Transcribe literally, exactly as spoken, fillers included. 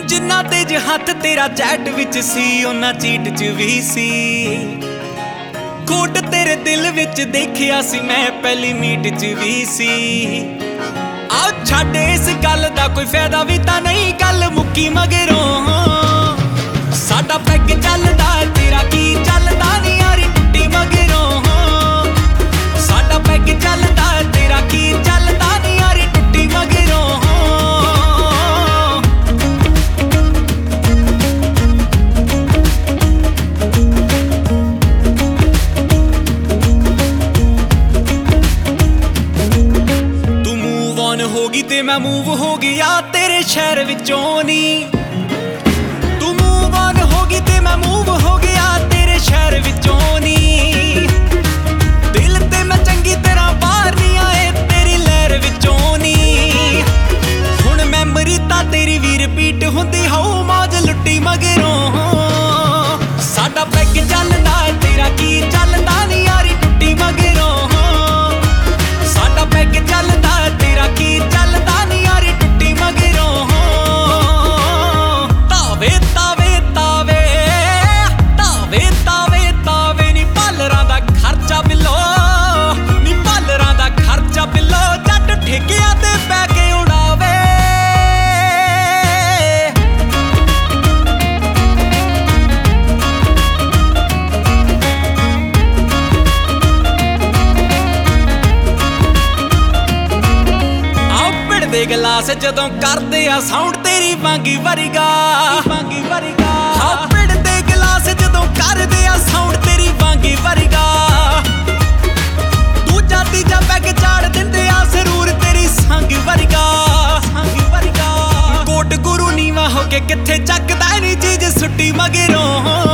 ਜਿੰਨਾ ਤੇਜ ਹੱਥ ਤੇਰਾ ਚੈਟ ਵਿੱਚ ਸੀ ਉਹਨਾਂ ਚੀਟ ਚ ਵੀ ਸੀ। ਕੋਟ ਤੇਰੇ ਦਿਲ ਵਿੱਚ ਦੇਖਿਆ ਸੀ ਮੈਂ ਪਹਿਲੀ ਮੀਟ ਚ ਵੀ ਸੀ। ਆਓ ਛੱਡ ਇਸ ਗੱਲ ਦਾ ਕੋਈ ਫਾਇਦਾ ਵੀ ਤਾਂ ਨਹੀਂ, ਗੱਲ ਮੁੱਕੀ ਮਗਰੋਂ ਸਾਡਾ ਪੈਗ ਚੱਲਦਾ ਤੇਰਾ ਕੀ ਚੱਲਦਾ ਨੀ ਯਾਰੀ ਟੁੱਟੀ ਮਗਰੋਂ। ਸਾਡਾ ਪੈਗ ਚੱਲਦਾ ਤੇਰਾ ਕੀ ਚੱਲਦਾ ਨੀ ਯਾਰੀ ਟੁੱਟੀ ਮਗਰੋਂ। ਹੋ ਗਈ ਤੇ ਮੈਂ ਮੂਵ ਹੋ ਗਿਆ ਤੇਰੇ ਸ਼ਹਿਰ ਵਿੱਚੋਂ ਨੀ। ਤੂੰ ਮੂਵ ਔਨ ਹੋ ਗਈ ਤੇ ਮੈਂ ਮੂਵ ਹੋ ਗਿਆ ਤੇਰੇ ਸ਼ਹਿਰ ਵਿੱਚੋਂ ਨੀ। ਦਿਲ ਤੇ ਮੈਂ ਚੰਗੀ ਤਰ੍ਹਾਂ ਬਾਹਰ ਨਹੀਂ ਆਏ ਤੇਰੀ ਲਹਿਰ ਵਿੱਚੋਂ ਨੀ। ਹੁਣ ਮੈਮਰੀ ਤਾਂ ਤੇਰੀ ਵੀ ਰਿਪੀਟ ਹੁੰਦੀ ਹੋਊ ਮੌਜ ਲੁੱਟੀ ਮਗਰੋਂ। ਸਾਡਾ ਪੈਗ ਚੱਲਦਾ ਤੇਰਾ ਕੀ ਚੱਲਦਾ ਨੀ ਯਾਰੀ ਟੁੱਟੀ ਮਗਰੋਂ। ਸਾਡਾ ਪੈਗ ਚੱਲਦਾ ਤੇਰਾ ਕੀ ਚੱਲਦਾ ਨੀ ਯਾਰੀ ਟੁੱਟੀ ਮਗਰੋਂ। ਤਾਵੇ ਤਾਵੇ ਤਾਵੇ ਤਾਵੇ ਤਾਵੇ ਤਾਵੇ ਨੀ ਪਾਲਰਾਂ ਦਾ ਖਰਚਾ ਬਿੱਲੋ ਨੀ ਪਾਲਰਾਂ ਦਾ ਖਰਚਾ ਬਿੱਲੋ। ਜੱਟ ਠੇਕਿਆਂ ਤੇ ਪੈ ਕੇ ਉਡਾਵੇ। ਦੇ ਗਲਾਸ ਜਦੋਂ ਕਰਦੇ ਆ ਸਾਊਂਡ ਤੇਰੀ ਵਾਂਗੀ ਵਰਗਾ ਵਾਂਗੀ ਵਰਗਾ। ਹਾਂ ਪਿੜ ਦੇ ਗਲਾਸ ਜਦੋਂ ਕਰਦੇ ਆ ਸਾਊਂਡ ਤੇਰੀ ਵਾਂਗੀ ਵਰਗਾ। ਦੂਜਾ ਤੀਜਾ ਪੈਗ ਚਾੜ ਦਿੰਦੇ ਆ ਜ਼ਰੂਰ ਤੇਰੀ ਸੰਗ ਵਰਗਾ ਸੰਗ ਵਰਗਾ। ਕੋਟ ਗੁਰੂ ਨੀਵਾ ਹੋ ਕੇ ਕਿੱਥੇ ਚੱਕਦਾ ਨੀ ਚੀਜ਼ ਸੁੱਟੀ ਮਗਰੋਂ।